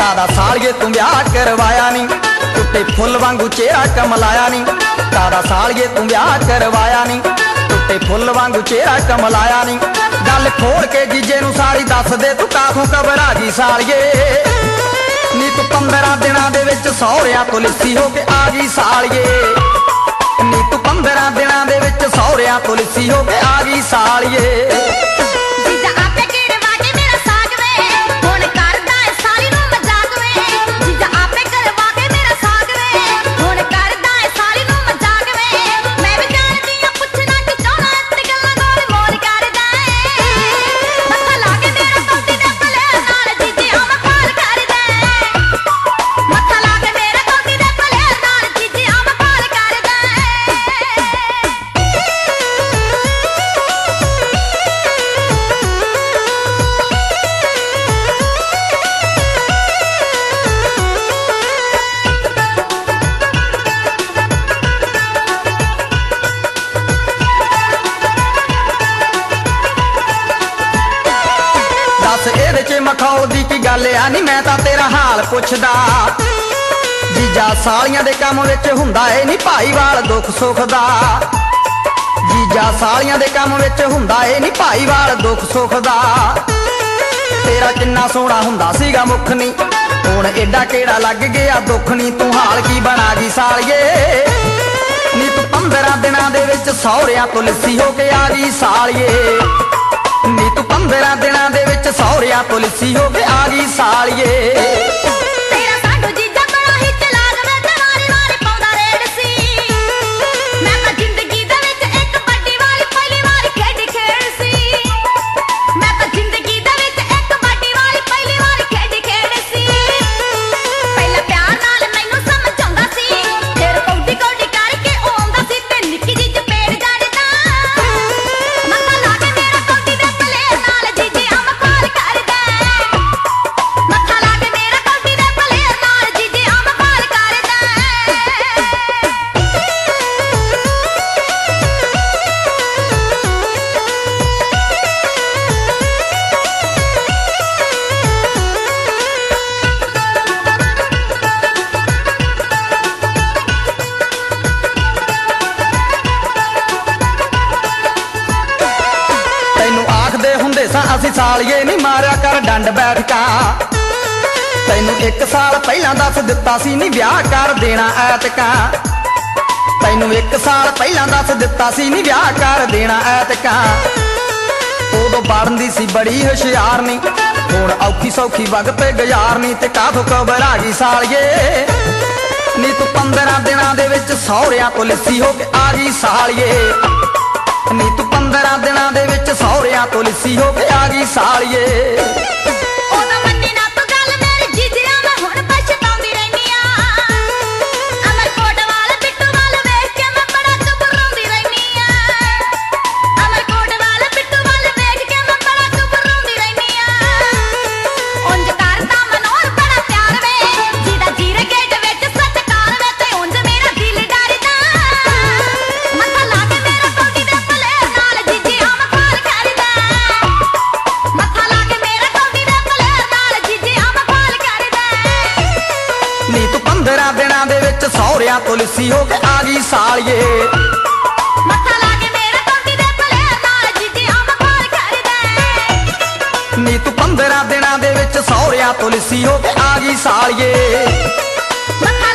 तारा सालिए तू ब्याह करवाया नी, टुटे फुल वांगू चेहरा कमलाया नी। तारा सालिए तू ब्याह करवाया नी, टुटे फुल वांगू चेहरा कमलाया नी। गल खोल के जीजे नू साली दस दे तू काथों घबरा गई सालिए नी। तू 15 दिनां दे विच सौहरिया तो लिस्सी हो के आ गई सालिए नी। तू 15 दिनां दे विच सौहरिया तो लिस्सी हो के आ गई सालिए। मखौल दी की गल आ नी, मैं तां तेरा हाल पुछदा। जीजा सालियां दे काम विच हुंदा ए नी भाईवाल दुख सुख दा। जीजा सालियां दे काम विच हुंदा ए नी भाईवाल दुख सुख दा। तेरा किन्ना सोहना हुंदा सीगा मुख नी, हुण एडा केड़ा लग गया दुख नी। तू हाल की बना गई सालिए नी। तू 15 दिनां दे विच सौहरिया तो लिस्सी हो के आ गई सालिए नी। तू 15 दिनां दे विच सौहरिया तो लिस्सी हो के आ गई सालिए। असी सालिए नी मारिया कर डंड बैठका। तैनू 1 साल पहला दस दिता सी नी ब्याह कर देना ऐतका। तैनू 1 साल पहला दस दिता सी नी ब्याह कर देना ऐतका। उदों बनदी सी बड़ी हुशियार नी, हुण औखी सौखी वक्त गुजार नी। ते काथों घबरा गई सालिए नी। तू 15 दिनां दे विच सौहरिया तो लिस्सी हो के आ गई सालिए नी। तू 15 दिनां दे विच सौहरिया तो लिस्सी हो के आ गई सालिए। सौहरिया तो लिस्सी हो के आ गई सालिए। मत्था ला के मेरे कोटी दे भले नाल जीजे आ मखौल करदा नी। तू 15 दिनां दे विच सौहरिया तो लिस्सी हो के आ गई सालिए।